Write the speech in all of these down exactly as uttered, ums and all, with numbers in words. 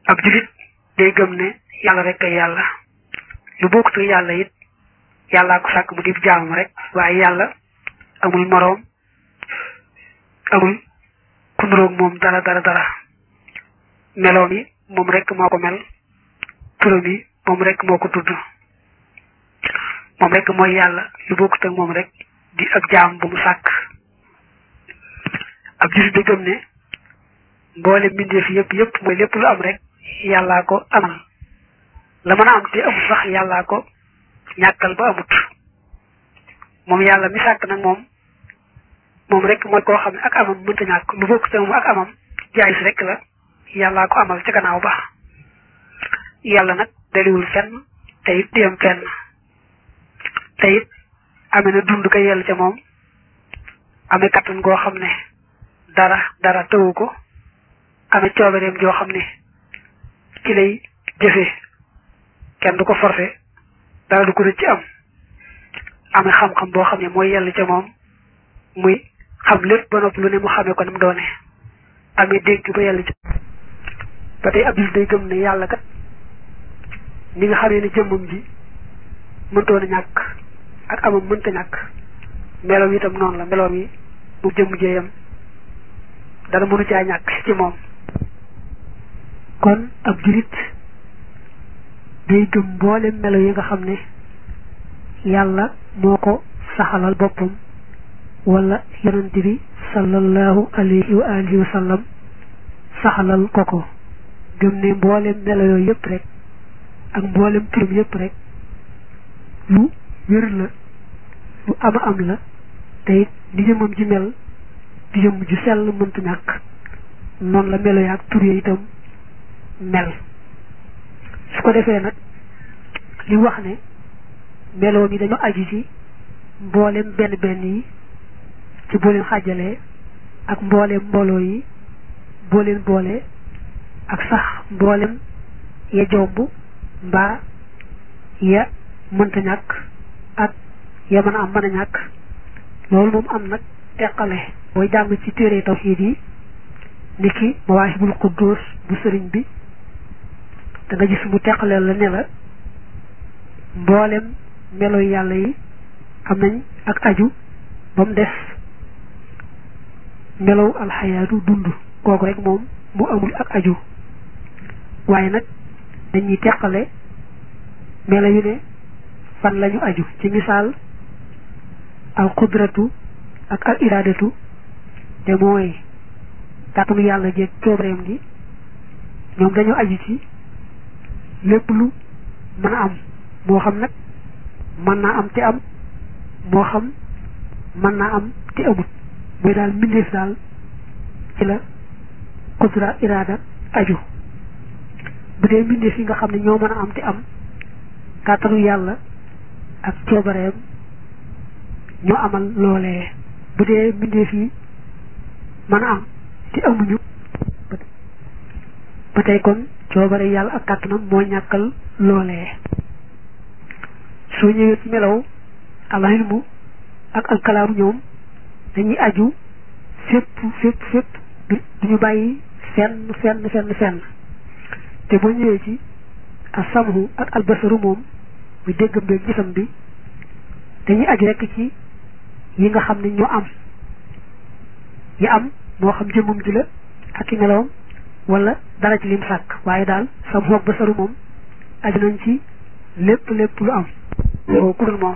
ab julit day gëm ne yàlla rek ay yàlla lu bokkut ak yàlla it yàllaa ko sàkk mu di jaamam rek waaye yàlla amul moroom amul ku nuroog moom dara dara dara meloom yi moom rek moo ko mel turam yi moom rek moo ko tudd moom rek mooy yàlla lu bokkut ak moom rek di ab jaam bu mu sàkk ab julit day gëm ne mboole mbindeef yëpp yëpp mooy lépp lu am rek yàllaa ko amal la mën a am te amut sax yàllaa ko ñàkkal ba amut moom yàlla mi sàkk nag moom moom rek mooy koo xam ne ak amam mënta ñàkk lu bokk te moom ak amam jaayis rek la yàllaa ko amal ca gannaaw ba yàlla nag daliwul fenn te it diyam fenn te it amee na dund ko yell ca moom amee kattan goo xam ne dara dara tëwu ko amee coobareem joo xam ne ci lay jëfe kenn du ko forcé dara du ko rëcc am amee xam-xam boo xam ne mooy yell ca moom muy xam lépp ba nopp lu ne mu xamee ko ni mu doone amee dégg ba yell ca ba tey ab day gëm ne yàlla kat ni nga xamee ne jëmmam ji mëntoon a ñàkk ak amam mënta ñàkk meloom itam noonu la meloom yi mu jëmm jeeyam dara mënu caa ñàkk ci moom kon ab julit day gëm mboole melo yi nga xam ne yàlla moo ko saxalal boppam wala yonent bi sallallahu alayhi wa alihi wa sallam saxalal ko ko gëm ne mboolem melo yooyu yëpp rek ak mboolem turam yëpp rek lu wér la lu ama am la te it di jëmmam ji mel di jëmm ju sell mënta ñàkk noonu la melo yaak tur yi itam mel su ko defee nag li wax ne meloo mi dañu aju ci mboolem benn benn yi ci boo leen xàjjalee ak mboolem mbooloo yi boo leen boolee ak sax mboolem ya jomb mbaa ya mënta ñàkk ak ya mën a am mën a ñàkk loolu moom am nag teqale booy jàng ci téere tawxiid yi niki mawaahibul quddus bu sëriñ bi da nga gis mu teqaleel la ne la mboolem melo yàlla yi am nañ ak aju ba mu des melow alxayaatu dund kooku rek moom mu amul ak aju waaye nag dañuy teqale melo yu ne fan lañu aju ci misaal al qudratu ak al iradatu te mooy kàttanu yàlla jeeg coobareem gi ñoom dañoo aju ci lépp lu mën a am moo xam nag mën naa am te am moo xam mën naa am te amut mooy daal mbindeef daal ci la qudra irada aju bu dee mbindeef yi nga xam ne ñoo mën a am te am kàttanu yàlla ak coobareem ñoo amal loolee bu dee mbindeef yi mën a am te amuñu ba tey kon coobare yàlla ak kàttanam moo ñàkkal loolee soo ñëwee ci melaw alxilmu ak alkalaamu ñoom dañuy aju fépp fépp fépp duñu bàyyi fenn fenn fenn fenn te boo ñëwee ci asamhu ak albasaru moom muy déggam beeg gisam bi dañuy aju rekk ci yi nga xam ne ñoo am yi am moo xam jëmmum ji la ak i melawam wala dara ci lim sàkk waaye daal samhu ak basaru moom aju nañ ci lépp lépp lu am oo ku dul moom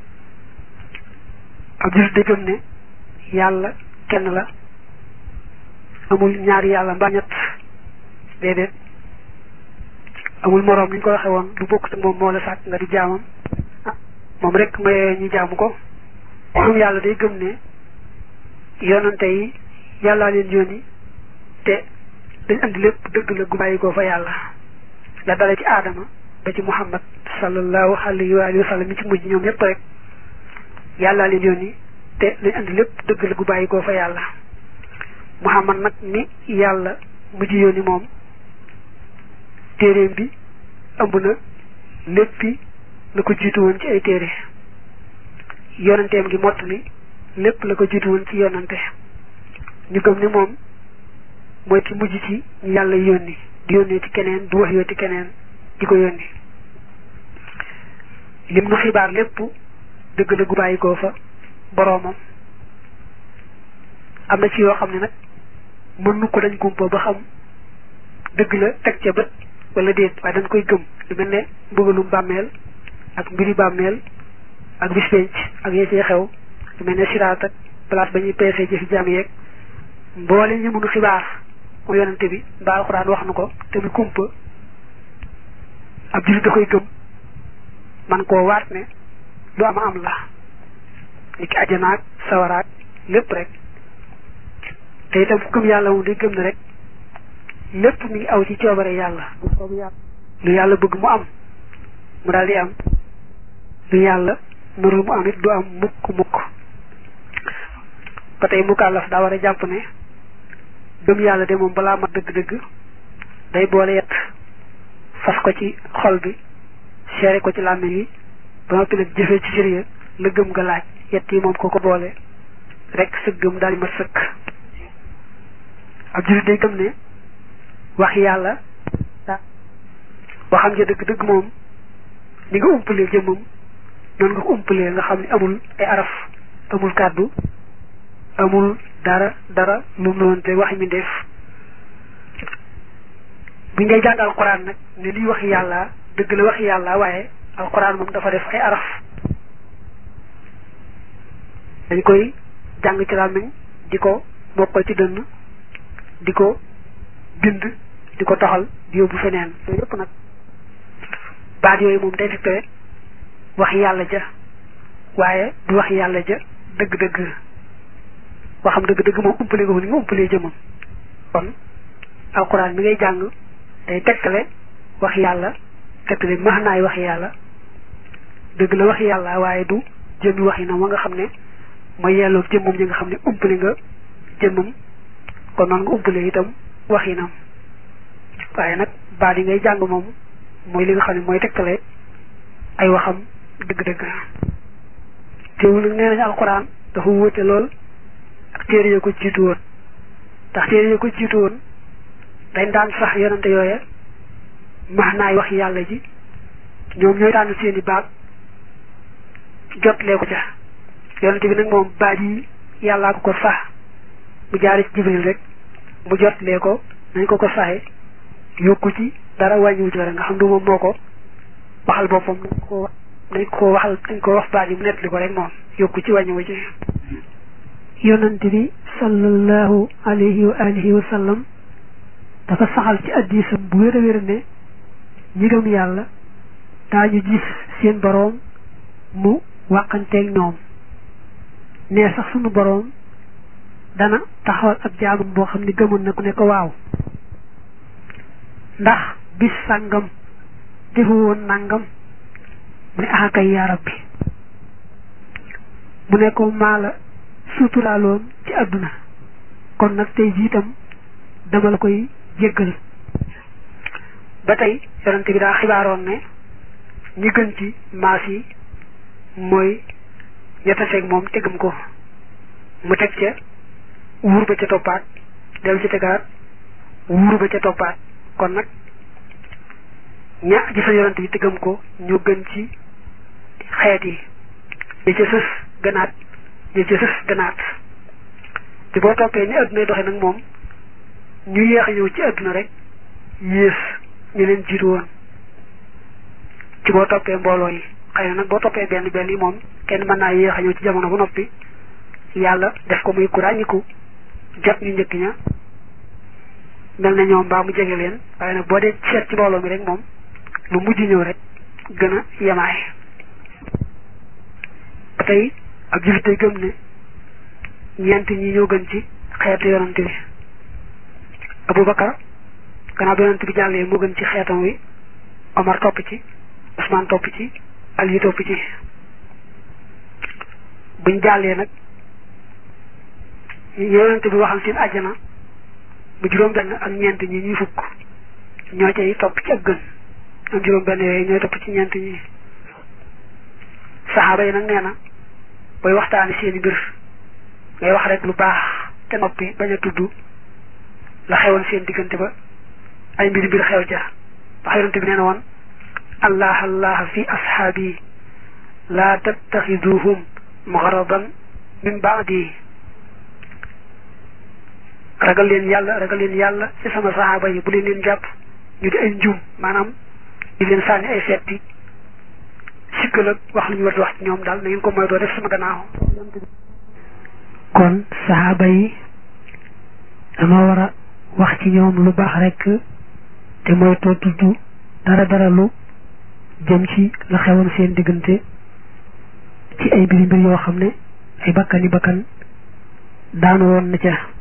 ab julit da gëm ne yàlla kenn la amul ñaari yàlla mbaa ñett déedéet amul moroom ni ñu ko waxee woon lu bokk te moom moo la sàkk nga di jaamam ah moom rek mayee ñu jaamu ko moom yàlla day gëm ne yonante yi yàllaa leen yónni te dañ andi lépp dëgg la gu bàyyi ko fa yàlla la dale ci aadama ba ci muhammad sallallahu alayhi wa alihi wa sallam mi ci mujj ñoom ñëpp rek yàllaa leen yónni te lañ andi lépp dëgg la gu bàyyi ko fa yàlla muhammad nag mi yàlla mujj yónni moom téeréem bi ëmb na léppi la ko jiitu woon ci ay téere yonanteem gi mott li lépp la ko jiitu woon ci yonante ñu gëm ne moom mooy ki mujj ci ñu yàlla yónni di yónnee ci keneen du wax yoo ci keneen di ko yónni lim nu xibaar lépp dëgg la gu bàyyi koo fa boroomam am na ci yoo xam ne nag mën nu ko dañ kumpa ba xam dëgg la teg ca bët wala déet waaye dañ koy gëm lu mel ne mbugalum bàmmeel ak mbiri bàmmeel ak bis penc ak yee cee xew lu mel ne siraat ak place ba ñuy peesee jëfi jaam yeeg mboole ñu mënu xibaar mu yonante bi mbaa alxuraan wax na ko te mu kumpa ab jullit da koy gëm man koo waat ne lu am am la ni ki ajanaak sawaraak lépp rek te itam ku gëm yàlla moom day gëm ne rek lépp mi ngi aw ci coobare yàlla lu yàlla bëgg mu am mu daal di am lu yàlla narul mu am it du am mukk mukk ba tey mukallaf daa war a jàpp ne gëm yàlla de moom balaa mat dëgg-dëgg day boole yett fas ko ci xol bi seere ko ci làmmiñ yi ba noppi nag jëfee ci cër ya la gëm nga laaj yett yi moom ko ko boole rek sa gëm daal di mat sëkk ab jullit day gëm ne wax yàlla waxam ja dëgg-dëgg moom ni nga umpalee jëmmam noonu nga ko umpalee nga xam ne amul ay araf amul kàddu amul dara dara lu mu loonte wax mi def bi ngay jàng alxuraan nag ne liy wax yàlla dëgg la wax yàlla waaye alxuraan moom dafa def ay araf dañ koy jàng ci làmmiñ di ko mokkal ci dënn di ko bind di ko toxal di yóbbu feneen yooyu yëpp nag baat yooyu moom day fekk wax yàlla ja waaye du wax yàlla ja dëgg-dëgg waxam dëgg-dëgg moom umpale nga ko ni nga umpalee jëmam kon alxuraan bi ngay jàng day tegtale wax yàlla tegtale maanaay wax yàlla dëgg la wax yàlla waaye du jëmmi wax yi na ma nga xam ne mooy yelloo jëmmam ñi nga xam ne umpale nga jëmmam kon noonu nga umpalee itam wax yi nam waaye nag baat yi ngay jàng moom mooy li nga xam ne mooy tegtale ay waxam dëgg-dëgg teewul nag nee nañu alxuraan dafa wóote lool ak téere ya ko jiitu woon ndax téere ya ko jiitu woon dañ daan sax yonante yooya maanaay wax yàlla ji ñoom ñooy tànn seeni baat jotlee ko ca yonante bi nag moom baat yi yàllaa ko ko sax mu jaari ci jibril rek mu jotlee ko nañ ko ko saxe yokku ci dara wàññiwu ci dara nga xam du moom moo ko waxal boppam dañ ko dañ ko waxal dañ ko wax baat yi mu nettali ko rek moom yokku ci wàññiwu ci yonante bi sallallahu alayhi wa alihi wa sallam dafa saxal ci addisam bu wér a wér ne ñi gëm yàlla daañu gis seen boroom mu wàqanteeg ñoom nee sax sunu boroom dana taxawal ab jaamam boo xam ne gëmoon na ku ne ko waaw ndax bis sàngam defu woon nàngam mu ne axakay yaa rabbi mu ne ko maa la suturaaloon ci àdduna kon nag tey jiitam dama la koy jéggal ba tey yonente bi daa xibaaroon ne ñi gën ci maas yi mooy ñettaseeg moom tegam ko mu teg ca wuur ba ca toppaat del ci tegaat wuur ba ca toppaat kon nag ña gisal yonente bi tegam ko ñu gën ci xeet yi ñi ca sës gënaat ñi ca sës gënaat te boo toppee ni adduna doxe nag moom ñu yéex a ñëw ci adduna rek yées ñu leen jiitu woon ci boo toppee mbooloo yi xëy na nag boo toppee benn benn yi moom kenn mën naa yéex a ñëw ci jamono ba noppi yàlla def ko muy ku ràññiku jot ñu njëkk ña mel na ñoom mbaa mu jege leen waaye nag boo dee seet ci mbooloo mi rek moom lu mujj ñëw rek gën a yemaay ba tey ab jullit day gëm ne ñeent ñi ñoo gën ci xeetu yonante bi Abubakar gannaaw bi yonante bi jàllee moo gën ci xeetam wi Omar topp ci Ousmane topp ci Ali topp ci buñ jàllee nag yonante bi waxal seen àjjana bu juróom benn ak ñeent ñi ñuy fukk ñoo cay topp ci ak gën am juróom benn yooyu ñooy topp ci ñeent ñi saxaaba yi nag nee na booy waxtaani seeni mbir ngay wax rek lu baax te noppi bañ a tudd la xewoon seen diggante ba ay mbir mbir xew ca ndax yonent bi nee na woon allah allah fi ashaabi laa tattaxiduhum mugharadan min baadi ragal leen yàlla ragal leen yàlla ci sama sahaaba yi bu leen leen jàpp ñu di ay njum maanaam di leen sànni ay setti sikkal ak wax lu ñu war di wax ci ñoom daal na ngeen ko moytoo def sama gannaaw. kon sahaaba yi dama war a wax ci ñoom lu baax rek te moytoo tudd dara dara lu jëm ci la xewoon seen diggante ci ay mbir mbir yoo xam ne ay bakkani bakkan daanu woon na ca